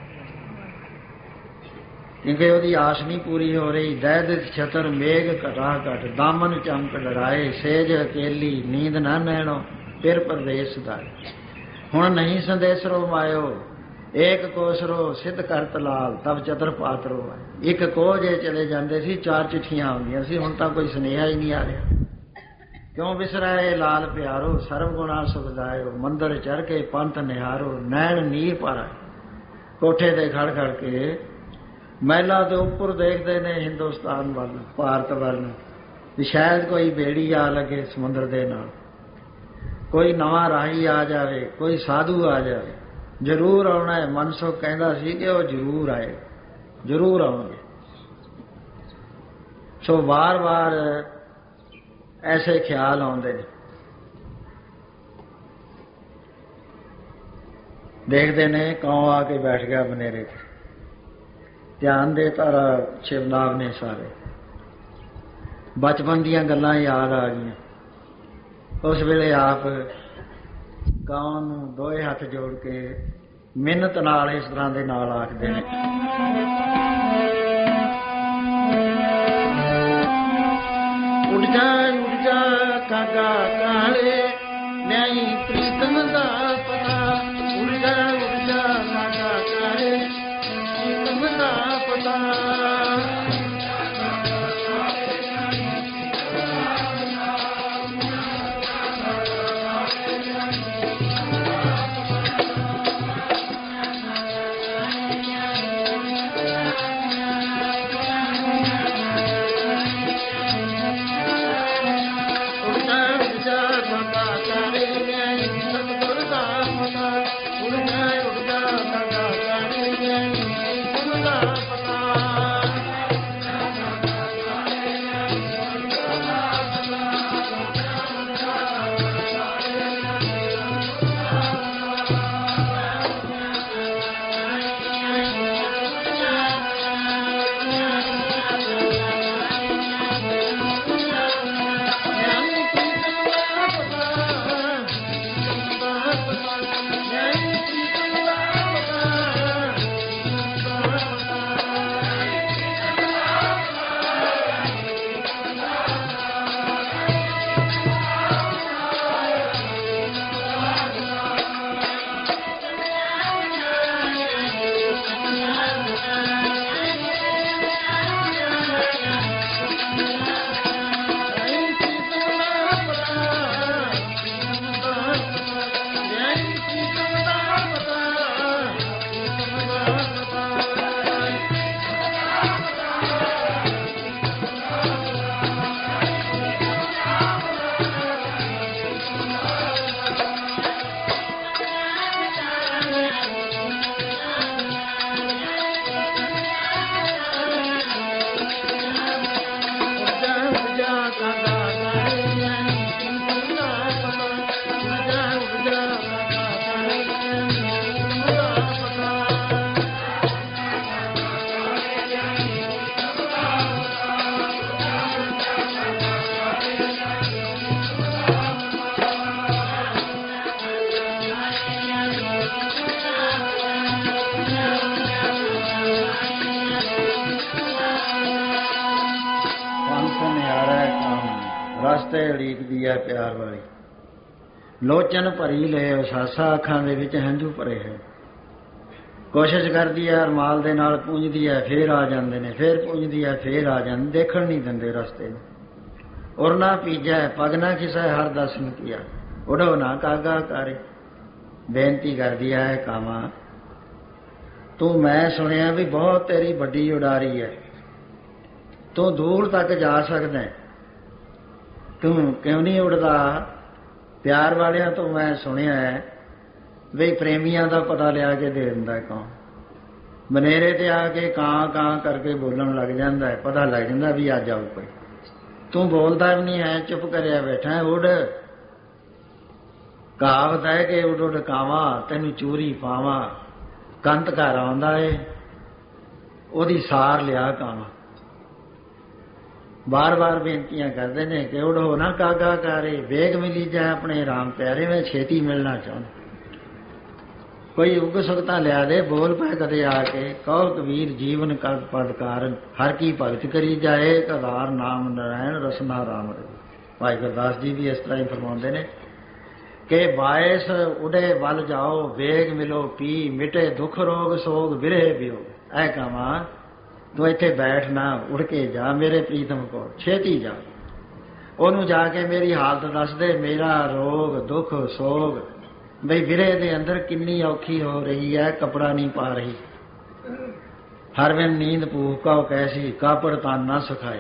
ਕਿਉਂਕਿ ਉਹਦੀ ਆਸ ਨਹੀਂ ਪੂਰੀ ਹੋ ਰਹੀ। ਦੈਦਿਤ ਛਤਰ ਮੇਘ ਘਟਾ ਘਟ, ਦਾਮਨ ਚਮਕ ਡਰਾਏ, ਸੇਜ ਅਕੇਲੀ ਨੀਂਦ ਨਾ ਨੈਣੋ, ਫਿਰ ਪਰਦੇਸ ਦਾ। ਹੁਣ ਨਹੀਂ ਸੰਦੇਸਰੋ ਮਾਇਓ, ਏਕ ਕੋਸਰੋ ਸਿੱਧ ਕਰਤ ਲਾਲ, ਤਬ ਚਤਰ ਪਾਤਰੋ। ਇੱਕ ਕੋਹ ਜੇ ਚਲੇ ਜਾਂਦੇ ਸੀ, 4 ਚਿੱਠੀਆਂ ਆਉਂਦੀਆਂ ਸੀ, ਹੁਣ ਤਾਂ ਕੋਈ ਸੁਨੇਹਾ ਹੀ ਨਹੀਂ ਆ ਰਿਹਾ। ਕਿਉਂ ਵਿਸਰਾਏ ਲਾਲ ਪਿਆਰੋ, ਸਰਬ ਗੁਣਾ ਸੁਖਦਾਇਓ, ਮੰਦਰ ਚੜ ਕੇ ਪੰਥ ਨਿਹਾਰੋ, ਨੈਣ ਨੀਰ ਪਰ। ਕੋਠੇ ਤੇ ਖੜ ਖੜ ਕੇ ਮਹਿਲਾ ਦੇ ਉੱਪਰ ਦੇਖਦੇ ਨੇ ਹਿੰਦੁਸਤਾਨ ਵੱਲ, ਭਾਰਤ ਵੱਲ, ਵੀ ਸ਼ਾਇਦ ਕੋਈ ਬੇੜੀ ਆ ਲੱਗੇ ਸਮੁੰਦਰ ਦੇ ਨਾਲ, ਕੋਈ ਨਵਾਂ ਰਾਹੀ ਆ ਜਾਵੇ, ਕੋਈ ਸਾਧੂ ਆ ਜਾਵੇ। ਜ਼ਰੂਰ ਆਉਣਾ ਹੈ। ਮਨਸੁਖ ਕਹਿੰਦਾ ਸੀ ਕਿ ਉਹ ਜ਼ਰੂਰ ਆਏ, ਜ਼ਰੂਰ ਆਉਣਗੇ। ਸੋ ਵਾਰ-ਵਾਰ ਐਸੇ ਖਿਆਲ ਆਉਂਦੇ ਨੇ। ਦੇਖਦੇ ਨੇ ਕੌਂ ਆ ਕੇ ਬੈਠ ਗਿਆ ਬਨੇਰੇ ਤੇ, ਧਿਆਨ ਦੇ ਤਾਰਾ ਸ਼ਿਵਨਾਮ ਨੇ ਸਾਰੇ। ਬਚਪਨ ਦੀਆਂ ਗੱਲਾਂ ਯਾਦ ਆ ਗਈਆਂ। ਉਸ ਵੇਲੇ ਆਪ ਕਾਂ ਨੂੰ ਦੋਏ ਹੱਥ ਜੋੜ ਕੇ ਮਿਹਨਤ ਨਾਲ ਇਸ ਤਰ੍ਹਾਂ ਦੇ ਨਾਲ ਆਖਦੇ ਨੇ, ਉੱਡ ਜਾ ਕਾਗਾ ਕਾਲੇ, ਨਿਆਈ ਪ੍ਰੀਤਮ ਦਾ ਪਤਾ। ਉੱਡ ਜਾ ਕਾਗਾ ਕਾਲੇ, ਪ੍ਰੀਤਮ ਦਾ ਪਤਾ। ਰਸਤੇ ਉਡੀਕਦੀ ਹੈ ਪਿਆਰ ਵਾਲੀ, ਲੋਚਨ ਭਰੀ ਲੈ ਉਸਾਸਾ, ਅੱਖਾਂ ਦੇ ਵਿੱਚ ਹੰਝੂ ਭਰੇ ਹੈ। ਕੋਸ਼ਿਸ਼ ਕਰਦੀ ਹੈ, ਰਮਾਲ ਦੇ ਨਾਲ ਪੂੰਝਦੀ ਹੈ, ਫੇਰ ਆ ਜਾਂਦੇ ਨੇ, ਫੇਰ ਪੂੰਝਦੀ ਹੈ, ਫੇਰ ਆ ਜਾਂਦੇ, ਦੇਖਣ ਨਹੀਂ ਦਿੰਦੇ ਰਸਤੇ ਨੂੰ। ਉਰਨਾ ਪੀਜੈ ਪਗ ਨਾ ਖਿਸੈ ਹਰ ਦਸਨ ਕੀਆ, ਉਡੋ ਨਾ ਕਾਗਾ ਕਾਰੇ। ਬੇਨਤੀ ਕਰਦੀ ਹੈ, ਕਾਵਾਂ ਤੂੰ, ਮੈਂ ਸੁਣਿਆ ਵੀ ਬਹੁਤ ਤੇਰੀ ਵੱਡੀ ਉਡਾਰੀ ਹੈ, ਤੂੰ ਦੂਰ ਤੱਕ ਜਾ ਸਕਦਾ, ਤੂੰ ਕਿਉਂ ਨਹੀਂ ਉੱਡਦਾ? ਪਿਆਰ ਵਾਲਿਆਂ ਤੋਂ ਮੈਂ ਸੁਣਿਆ ਹੈ ਵੀ ਪ੍ਰੇਮੀਆਂ ਦਾ ਪਤਾ ਲਿਆ ਕੇ ਦੇ ਦਿੰਦਾ ਕੌਣ। ਬਨੇਰੇ ਤੇ ਆ ਕੇ ਕਾਂ ਕਾਂ ਕਰਕੇ ਬੋਲਣ ਲੱਗ ਜਾਂਦਾ ਹੈ, ਪਤਾ ਲੱਗ ਜਾਂਦਾ ਵੀ ਅੱਜ ਆਊ ਕੋਈ। ਤੂੰ ਬੋਲਦਾ ਵੀ ਨਹੀਂ ਹੈ, ਚੁੱਪ ਕਰਿਆ ਬੈਠਾ। ਉੱਡ, ਕਹਾਵਤ ਹੈ ਕਿ ਉੱਡ ਉੱਡ ਕਾਵਾਂ ਤੈਨੂੰ ਚੂਰੀ ਪਾਵਾਂ, ਕੰਤ ਘਰ ਆਉਂਦਾ ਏ ਉਹਦੀ ਸਾਰ ਲਿਆ ਕੰਮ। ਬਾਰ-ਬਾਰ ਬੇਨਤੀਆਂ ਕਰਦੇ ਨੇ ਕਿ ਉੜੋ ਨਾ ਕਾਗਾ ਕਾਰੇ, ਵੇਗ ਮਿਲੀ ਜਾਏ ਆਪਣੇ ਰਾਮ ਪਿਆਰੇ, ਮੈਂ ਛੇਤੀ ਮਿਲਣਾ ਚਾਹੁੰਦਾ। ਕੋਈ ਉਗ ਸੁਗਤਾ ਲਿਆ ਦੇ, ਬੋਲ ਪੈ ਕਦੇ ਆ ਕੇ, ਕਹੋ ਕਬੀਰ ਜੀਵਨ ਕਰ ਪਦ ਕਾਰਨ, ਹਰ ਕੀ ਭਗਤ ਕਰੀ ਜਾਏ, ਆਧਾਰ ਨਾਮ ਨਰਾਇਣ ਰਸਨਾ ਰਾਮ। ਭਾਈ ਗੁਰਦਾਸ ਜੀ ਵੀ ਇਸ ਤਰ੍ਹਾਂ ਹੀ ਫਰਮਾਉਂਦੇ ਨੇ ਕਿ ਬਾਇਸ ਉਡੇ ਵੱਲ ਜਾਓ, ਵੇਗ ਮਿਲੋ ਪੀ, ਮਿਟੇ ਦੁੱਖ ਰੋਗ ਸੋਗ ਵਿਰਹੇ ਵਿਯੋਗ। ਐ ਕਹਾਂ ਤੂੰ ਇੱਥੇ ਬੈਠ ਨਾ, ਉੜ ਕੇ ਜਾ ਮੇਰੇ ਪ੍ਰੀਤਮ ਕੋਲ, ਛੇਤੀ ਜਾ। ਉਹਨੂੰ ਜਾ ਕੇ ਮੇਰੀ ਹਾਲਤ ਦੱਸ ਦੇ, ਮੇਰਾ ਰੋਗ ਦੁੱਖ ਸੋਗ, ਬਈ ਵਿਰਹੇ ਦੇ ਅੰਦਰ ਕਿੰਨੀ ਔਖੀ ਹੋ ਰਹੀ ਹੈ, ਕੱਪੜਾ ਨਹੀਂ ਪਾ ਰਹੀ, ਹਰ ਵੇਲੇ ਨੀਂਦ ਭੂਖਾ ਕੈਸੀ, ਕਾਪੜ ਤਾਂ ਨਾ ਸੁਖਾਏ।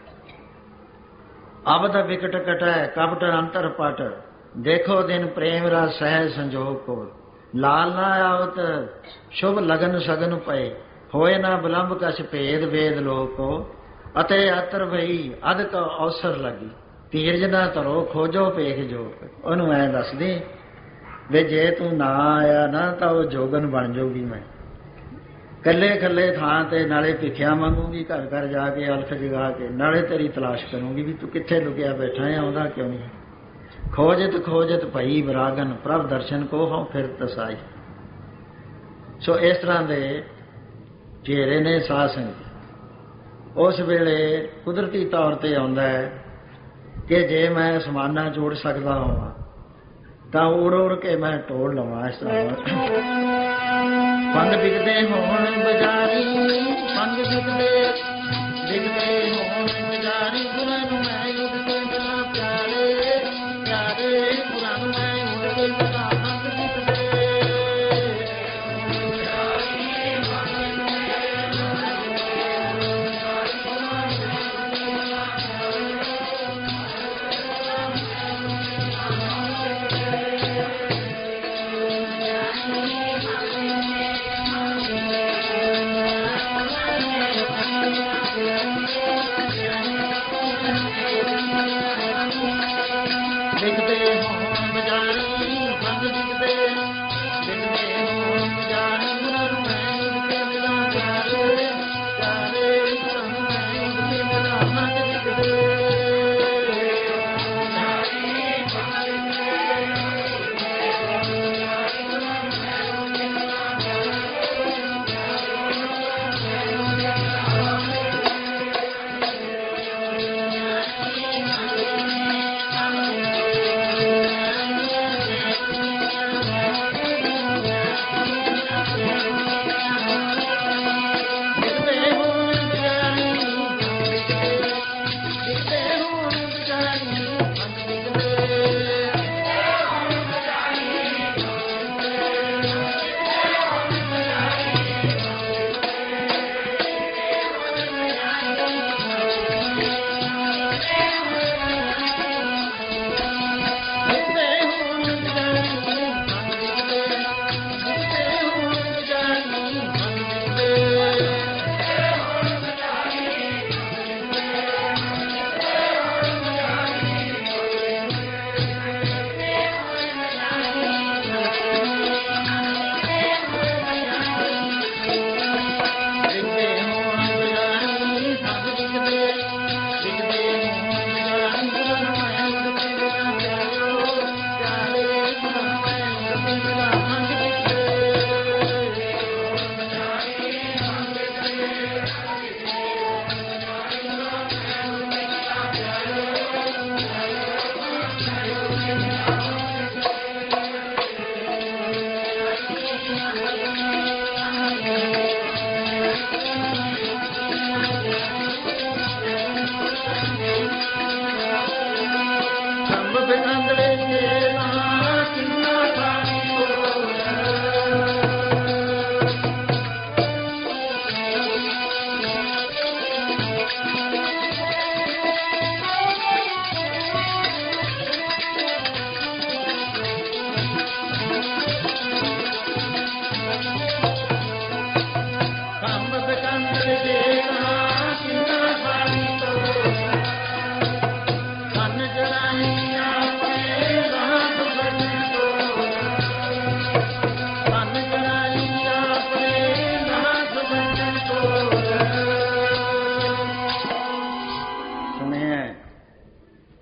ਅਬਦ ਵਿਕਟ ਕਟੈ ਕਪਟ ਅੰਤਰ ਪਟ, ਦੇਖੋ ਦਿਨ ਪ੍ਰੇਮ ਰਸ ਸਹਿਜ ਸੰਜੋਗ ਕੋ। ਲਾਲ ਨਾ ਆਵਤ ਸ਼ੁਭ ਲਗਨ ਸਗਨ ਪਏ, ਹੋਏ ਨਾ ਵਿਲੰਬ ਕਛ ਭੇਦ ਵੇਦ ਲੋਕੋ। ਅਤੇ ਅਤਰ ਭਈ ਅਦਕ ਅਵਸਰ ਲੱਗੀ, ਧੀਰਜ ਨਾ ਧਰੋ ਖੋਜੋ ਭੇਖ ਜੋਗ। ਉਹਨੂੰ ਐ ਦੱਸਦੀ ਵੀ ਜੇ ਤੂੰ ਨਾ ਆਇਆ ਨਾ ਤਾਂ ਉਹ ਜੋਗਨ ਬਣ ਜਾਊਗੀ। ਮੈਂ ਕੱਲੇ ਕੱਲੇ ਥਾਂ ਤੇ ਨਾਲੇ ਭਿੱਖਿਆ ਮੰਗੂਗੀ, ਘਰ ਘਰ ਜਾ ਕੇ ਅਲਖ ਜਗਾ ਕੇ, ਨਾਲੇ ਤੇਰੀ ਤਲਾਸ਼ ਕਰੂੰਗੀ ਵੀ ਤੂੰ ਕਿੱਥੇ ਲੁਕਿਆ ਬੈਠਾ ਹੈ, ਆਉਂਦਾ ਕਿਉਂ ਨਹੀਂ। ਖੋਜਤ ਖੋਜਤ ਭਈ ਵਿਰਾਗਨ, ਪ੍ਰਭ ਦਰਸ਼ਨ ਕੋ ਹਉ ਫਿਰ ਤਸਾਈ। ਸੋ ਇਸ ਤਰ੍ਹਾਂ ਦੇ ਘੇਰੇ ਨੇ ਸਾਧ ਸੰਗਤ। ਉਸ ਵੇਲੇ ਕੁਦਰਤੀ ਤੌਰ ਤੇ ਆਉਂਦਾ ਹੈ ਕਿ ਜੇ ਮੈਂ ਸਮਾਨਾ ਜੋੜ ਸਕਦਾ ਹੋਵਾਂ ਤਾਂ ਉੜ ਉੜ ਕੇ ਮੈਂ ਤੋੜ ਲਵਾਂ। ਇਸ ਤਰ੍ਹਾਂ ਪੰਗ ਵਿਕਦੇ ਹੋਣ ਬਜ਼ਾਰੀ, ਪੰਗ ਵਿਕਦੇ ਹੋਣ ਬਜ਼ਾਰੀ, ਗੁਰਾਂ ਨੂੰ ਮੈਂ ਉੜ ਕੇ ਮਿਲਾਂ ਪਿਆਰੇ ਪਿਆਰੇ, ਗੁਰਾਂ ਨੂੰ ਮੈਂ ਉੜ ਕੇ ਮਿਲਾਂ। ਪੰਗ ਵਿਕਦੇ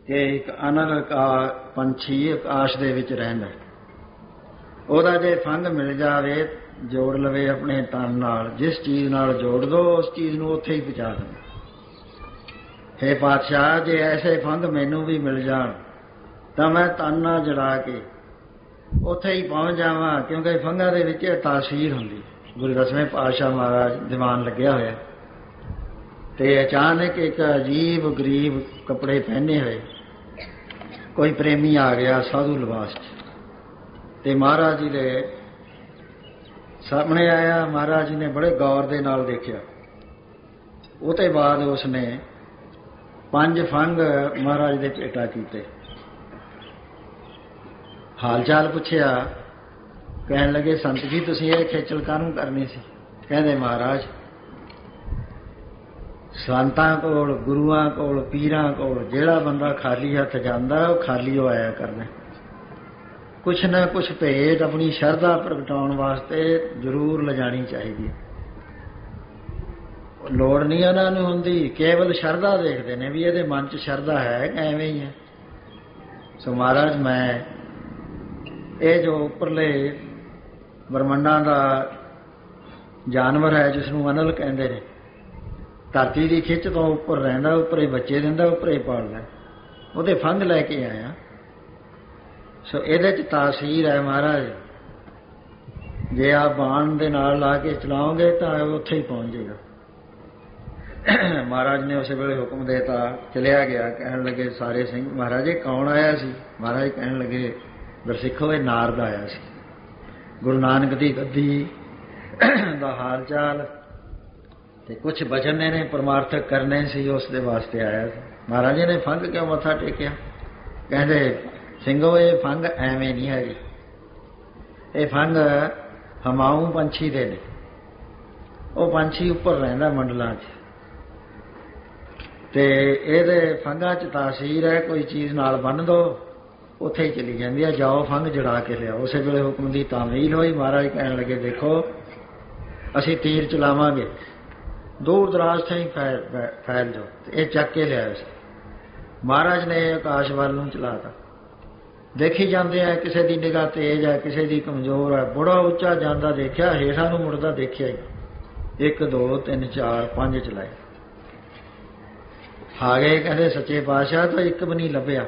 ਕਿ ਇੱਕ ਅਨਲ ਪੰਛੀ ਆਕਾਸ਼ ਦੇ ਵਿੱਚ ਰਹਿੰਦਾ, ਉਹਦਾ ਜੇ ਫੰਗ ਮਿਲ ਜਾਵੇ ਜੋੜ ਲਵੇ ਆਪਣੇ ਤਨ ਨਾਲ, ਜਿਸ ਚੀਜ਼ ਨਾਲ ਜੋੜ ਦੋ ਉਸ ਚੀਜ਼ ਨੂੰ ਉੱਥੇ ਹੀ ਪਹੁੰਚਾ ਦਿੰਦਾ। ਹੇ ਪਾਤਸ਼ਾਹ, ਜੇ ਐਸੇ ਫੰਗ ਮੈਨੂੰ ਵੀ ਮਿਲ ਜਾਣ ਤਾਂ ਮੈਂ ਤਨ ਨਾਲ ਜੜਾ ਕੇ ਉੱਥੇ ਹੀ ਪਹੁੰਚ ਜਾਵਾਂ, ਕਿਉਂਕਿ ਫੰਗਾਂ ਦੇ ਵਿੱਚ ਤਾਸੀਰ ਹੁੰਦੀ। ਗੁਰੂ ਦਸਵੇਂ ਪਾਤਸ਼ਾਹ ਮਹਾਰਾਜ ਦੀਵਾਨ ਲੱਗਿਆ ਹੋਇਆ ਤੇ ਅਚਾਨਕ ਇੱਕ ਅਜੀਬ ਗਰੀਬ ਕੱਪੜੇ ਪਹਿਨੇ ਹੋਏ ਕੋਈ ਪ੍ਰੇਮੀ ਆ ਗਿਆ ਸਾਧੂ ਲਿਬਾਸ 'ਚ, ਤੇ ਮਹਾਰਾਜ ਜੀ ਦੇ ਸਾਹਮਣੇ ਆਇਆ। ਮਹਾਰਾਜ ਜੀ ਨੇ ਬੜੇ ਗੌਰ ਦੇ ਨਾਲ ਦੇਖਿਆ। ਉਹ ਤੋਂ ਬਾਅਦ ਉਸਨੇ 5 ਫੰਗ ਮਹਾਰਾਜ ਦੇ ਭੇਟਾ ਕੀਤੇ, ਹਾਲ ਚਾਲ ਪੁੱਛਿਆ। ਕਹਿਣ ਲੱਗੇ, ਸੰਤ ਜੀ ਤੁਸੀਂ ਇਹ ਖੇਚਲ ਕਾਹਨੂੰ ਕਰਨੀ ਸੀ? ਕਹਿੰਦੇ, ਮਹਾਰਾਜ ਸੰਤਾਂ ਕੋਲ, ਗੁਰੂਆਂ ਕੋਲ, ਪੀਰਾਂ ਕੋਲ ਜਿਹੜਾ ਬੰਦਾ ਖਾਲੀ ਹੱਥ ਜਾਂਦਾ ਉਹ ਖਾਲੀ ਹੋ ਆਇਆ ਕਰਨਾ। ਕੁਛ ਨਾ ਕੁਛ ਭੇਟ ਆਪਣੀ ਸ਼ਰਧਾ ਪ੍ਰਗਟਾਉਣ ਵਾਸਤੇ ਜ਼ਰੂਰ ਲਿਜਾਣੀ ਚਾਹੀਦੀ ਹੈ। ਲੋੜ ਨਹੀਂ ਉਹਨਾਂ ਨੂੰ ਹੁੰਦੀ, ਕੇਵਲ ਸ਼ਰਧਾ ਦੇਖਦੇ ਨੇ ਵੀ ਇਹਦੇ ਮਨ 'ਚ ਸ਼ਰਧਾ ਹੈ ਕਿ ਐਵੇਂ ਹੀ ਹੈ। ਸੋ ਮਹਾਰਾਜ, ਮੈਂ ਇਹ ਜੋ ਉੱਪਰਲੇ ਬ੍ਰਹਮੰਡਾਂ ਦਾ ਜਾਨਵਰ ਹੈ ਜਿਸ ਨੂੰ ਅਨਲ ਕਹਿੰਦੇ ਨੇ, ਧਰਤੀ ਦੀ ਖਿੱਚ ਤੋਂ ਉੱਪਰ ਰਹਿੰਦਾ, ਉੱਪਰੇ ਬੱਚੇ ਦਿੰਦਾ, ਉੱਪਰੇ ਪਾਲਦਾ, ਉਹਦੇ ਫੰਗ ਲੈ ਕੇ ਆਇਆ। ਸੋ ਇਹਦੇ 'ਚ ਤਾਸੀਰ ਹੈ ਮਹਾਰਾਜ। ਜੇ ਆਪ ਬਾਣ ਦੇ ਨਾਲ ਲਾ ਕੇ ਚਲਾਓਗੇ ਤਾਂ ਉੱਥੇ ਹੀ ਪਹੁੰਚ ਜਾਏਗਾ। ਮਹਾਰਾਜ ਨੇ ਉਸੇ ਵੇਲੇ ਹੁਕਮ ਦੇਤਾ, ਚਲਿਆ ਗਿਆ। ਕਹਿਣ ਲੱਗੇ ਸਾਰੇ ਸਿੰਘ, ਮਹਾਰਾਜ ਇਹ ਕੌਣ ਆਇਆ ਸੀ? ਮਹਾਰਾਜ ਕਹਿਣ ਲੱਗੇ, ਗੁਰਸਿੱਖੋ ਇਹ ਨਾਰਦ ਆਇਆ ਸੀ, ਗੁਰੂ ਨਾਨਕ ਦੀ ਗੱਦੀ ਦਾ ਹਾਲ ਚਾਲ ਤੇ ਕੁਛ ਬਚਨ ਇਹਨੇ ਪਰਮਾਰਥਕ ਕਰਨੇ ਸੀ, ਉਸ ਦੇ ਵਾਸਤੇ ਆਇਆ ਸੀ। ਮਹਾਰਾਜ ਨੇ ਫੰਗ ਕਿਉਂ ਮੱਥਾ ਟੇਕਿਆ? ਕਹਿੰਦੇ, ਸਿੰਘੋ ਇਹ ਫੰਗ ਐਵੇਂ ਨਹੀਂ ਹੈਗੀ, ਇਹ ਫੰਗ ਹਮਾਊ ਪੰਛੀ ਦੇ ਨੇ। ਉਹ ਪੰਛੀ ਉੱਪਰ ਰਹਿੰਦਾ ਮੰਡਲਾਂ 'ਚ, ਤੇ ਇਹਦੇ ਫੰਗਾਂ 'ਚ ਤਾਸੀਰ ਹੈ। ਕੋਈ ਚੀਜ਼ ਨਾਲ ਬੰਨ੍ਹ ਦੋ ਉੱਥੇ ਹੀ ਚਲੀ ਜਾਂਦੀ ਹੈ, ਜਾਓ ਫੰਗ ਜੜਾ ਕੇ ਲਿਆਓ। ਉਸੇ ਵੇਲੇ ਹੁਕਮ ਦੀ ਤਾਮੀਲ ਹੋਈ। ਮਹਾਰਾਜ ਕਹਿਣ ਲੱਗੇ, ਦੇਖੋ ਅਸੀਂ ਤੀਰ ਚਲਾਵਾਂਗੇ, ਦੂਰ ਦਰਾਜ ਤੋਂ ਹੀ ਫੈਲ ਜਾਓ। ਇਹ ਚੱਕ ਕੇ ਲਿਆਇਆ ਸੀ। ਮਹਾਰਾਜ ਨੇ ਆਕਾਸ਼ ਵੱਲ ਨੂੰ ਚਲਾਤਾ। ਦੇਖੀ ਜਾਂਦੇ ਆ, ਕਿਸੇ ਦੀ ਨਿਗਾਹ ਤੇਜ਼ ਹੈ, ਕਿਸੇ ਦੀ ਕਮਜ਼ੋਰ ਹੈ। ਬੜਾ ਉੱਚਾ ਜਾਂਦਾ ਦੇਖਿਆ, ਹੇਠਾਂ ਨੂੰ ਮੁੜਦਾ ਦੇਖਿਆ ਹੀ। 1 2 3 4 5 ਚਲਾਏ। ਆ ਗਏ, ਕਹਿੰਦੇ ਸੱਚੇ ਪਾਤਸ਼ਾਹ ਤਾਂ ਇੱਕ ਵੀ ਨਹੀਂ ਲੱਭਿਆ।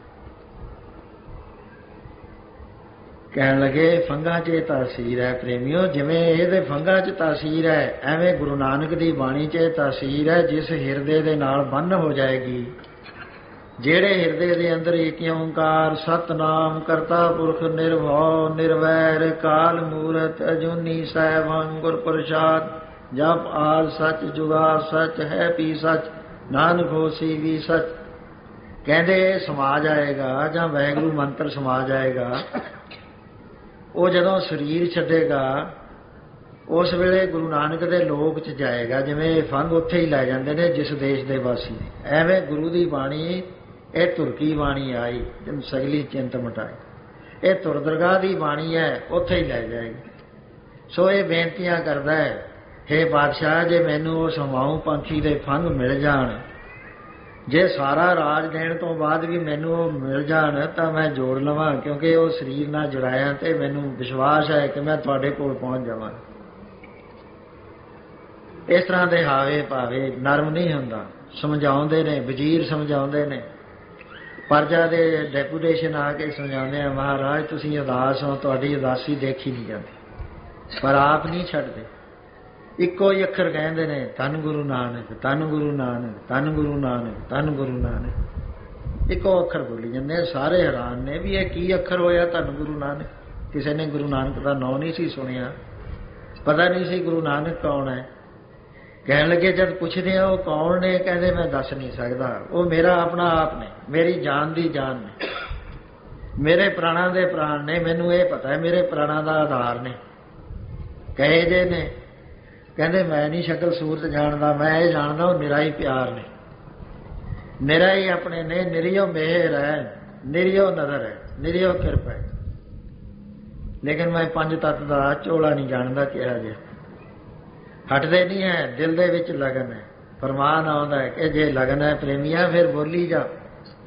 ਕਹਿਣ ਲੱਗੇ, ਫੰਗਾਂ 'ਚ ਤਾਸੀਰ ਹੈ ਪ੍ਰੇਮੀਓ, ਜਿਵੇਂ ਇਹਦੇ ਫੰਗਾਂ 'ਚ ਤਾਸੀਰ ਹੈ, ਐਵੇਂ ਗੁਰੂ ਨਾਨਕ ਦੀ ਬਾਣੀ 'ਚ ਤਾਸੀਰ ਹੈ, ਜਿਸ ਹਿਰਦੇ ਦੇ ਨਾਲ ਬੰਨ ਹੋ ਜਾਏਗੀ। ਜਿਹੜੇ ਹਿਰਦੇ ਦੇ ਅੰਦਰ ਏਕ ਓਂਕਾਰ ਸਤਨਾਮ ਕਰਤਾ ਪੁਰਖ ਨਿਰਭਉ ਨਿਰਵੈਰ ਕਾਲ ਮੂਰਤ ਅਜੂਨੀ ਸੈਭੰ ਗੁਰ ਪ੍ਰਸਾਦ ਜਪ ਆਦ ਸੱਚ ਜੁਗਾ ਸੱਚ ਹੈ ਪੀ ਸੱਚ ਨਾਨਕ ਹੋਸੀ ਵੀ ਸੱਚ। ਕਹਿੰਦੇ ਸਮਾ ਜਾਏਗਾ, ਜਾਂ ਵਾਹਿਗੁਰੂ ਮੰਤਰ ਸਮਾ ਜਾਏਗਾ। ਉਹ ਜਦੋਂ ਸਰੀਰ ਛੱਡੇਗਾ ਉਸ ਵੇਲੇ ਗੁਰੂ ਨਾਨਕ ਦੇ ਲੋਕ 'ਚ ਜਾਏਗਾ। ਜਿਵੇਂ ਫੰਗ ਉੱਥੇ ਹੀ ਲੈ ਜਾਂਦੇ ਨੇ ਜਿਸ ਦੇਸ਼ ਦੇ ਵਾਸੀ, ਐਵੇਂ ਗੁਰੂ ਦੀ ਬਾਣੀ ਇਹ ਤੁਰਕੀ ਬਾਣੀ ਆਈ, ਜਿਨ ਸਗਲੀ ਚਿੰਤ ਮਟਾਈ। ਇਹ ਤੁਰ ਦਰਗਾਹ ਦੀ ਬਾਣੀ ਹੈ, ਉੱਥੇ ਹੀ ਲੈ ਜਾਏਗੀ। ਸੋ ਇਹ ਬੇਨਤੀਆਂ ਕਰਦਾ ਹੈ, ਹੇ ਬਾਦਸ਼ਾਹ, ਜੇ ਮੈਨੂੰ ਉਹ ਹਮਾਊ ਪੰਛੀ ਦੇ ਫੰਗ ਮਿਲ ਜਾਣ, ਜੇ ਸਾਰਾ ਰਾਜ ਦੇਣ ਤੋਂ ਬਾਅਦ ਵੀ ਮੈਨੂੰ ਉਹ ਮਿਲ ਜਾਣ ਤਾਂ ਮੈਂ ਜੋੜ ਲਵਾਂ, ਕਿਉਂਕਿ ਉਹ ਸਰੀਰ ਨਾਲ ਜੁੜਾਇਆ ਤੇ ਮੈਨੂੰ ਵਿਸ਼ਵਾਸ ਹੈ ਕਿ ਮੈਂ ਤੁਹਾਡੇ ਕੋਲ ਪਹੁੰਚ ਜਾਵਾਂ। ਇਸ ਤਰ੍ਹਾਂ ਦੇ ਹਾਵੇ ਭਾਵੇ ਨਰਮ ਨਹੀਂ ਹੁੰਦਾ। ਸਮਝਾਉਂਦੇ ਨੇ, ਵਜ਼ੀਰ ਸਮਝਾਉਂਦੇ ਨੇ, ਪਰਜਾ ਦੇ ਡੈਪੂਟੇਸ਼ਨ ਆ ਕੇ ਸਮਝਾਉਂਦੇ ਆ, ਮਹਾਰਾਜ ਤੁਸੀਂ ਉਦਾਸ ਹੋ, ਤੁਹਾਡੀ ਉਦਾਸੀ ਦੇਖੀ ਨਹੀਂ ਜਾਂਦੀ। ਪਰ ਆਪ ਨਹੀਂ ਛੱਡਦੇ। ਇੱਕੋ ਹੀ ਅੱਖਰ ਕਹਿੰਦੇ ਨੇ, ਧੰਨ ਗੁਰੂ ਨਾਨਕ, ਧੰਨ ਗੁਰੂ ਨਾਨਕ, ਧੰਨ ਗੁਰੂ ਨਾਨਕ, ਧੰਨ ਗੁਰੂ ਨਾਨਕ। ਇੱਕੋ ਅੱਖਰ ਬੋਲੀ ਜਾਂਦੇ ਆ। ਸਾਰੇ ਹੈਰਾਨ ਨੇ ਵੀ ਇਹ ਕੀ ਅੱਖਰ ਹੋਇਆ ਧੰਨ ਗੁਰੂ ਨਾਨਕ। ਕਿਸੇ ਨੇ ਗੁਰੂ ਨਾਨਕ ਦਾ ਨਾਂ ਨਹੀਂ ਸੀ ਸੁਣਿਆ, ਪਤਾ ਨਹੀਂ ਸੀ ਗੁਰੂ ਨਾਨਕ ਕੌਣ ਹੈ। ਕਹਿਣ ਲੱਗੇ, ਜਦ ਪੁੱਛਦੇ ਆ ਉਹ ਕੌਣ ਨੇ, ਕਹਿੰਦੇ ਮੈਂ ਦੱਸ ਨਹੀਂ ਸਕਦਾ, ਉਹ ਮੇਰਾ ਆਪਣਾ ਆਪ ਨੇ, ਮੇਰੀ ਜਾਨ ਦੀ ਜਾਨ ਨੇ, ਮੇਰੇ ਪ੍ਰਾਣਾਂ ਦੇ ਪ੍ਰਾਣ ਨੇ। ਮੈਨੂੰ ਇਹ ਪਤਾ ਹੈ ਮੇਰੇ ਪ੍ਰਾਣਾਂ ਦਾ ਆਧਾਰ ਨੇ। ਕਹੇ ਜੇ ਨੇ, ਕਹਿੰਦੇ ਮੈਂ ਨਹੀਂ ਸ਼ਕਲ ਸੂਰਤ ਜਾਣਦਾ, ਮੈਂ ਇਹ ਜਾਣਦਾ ਉਹ ਨਿਰਾ ਹੀ ਪਿਆਰ ਨੇ, ਨਿਰਾ ਹੀ ਆਪਣੇ ਨੇ, ਨਿਰੀਓ ਮਿਹਰ ਹੈ, ਨਿਰੀਓ ਨਜ਼ਰ ਹੈ, ਨਿਰੀਓ ਕਿਰਪਾ ਹੈ। ਲੇਕਿਨ ਮੈਂ 5 ਤੱਤ ਦਾ ਝੋਲਾ ਨਹੀਂ ਜਾਣਦਾ ਕਿਹਾ ਜਿਹਾ। ਹਟਦੇ ਨਹੀਂ ਹੈ, ਦਿਲ ਦੇ ਵਿੱਚ ਲਗਨ ਹੈ। ਫਰਮਾਨ ਆਉਂਦਾ ਹੈ ਕਿ ਜੇ ਲਗਨ ਹੈ ਪ੍ਰੇਮੀਆਂ ਫਿਰ ਬੋਲੀ ਜਾ।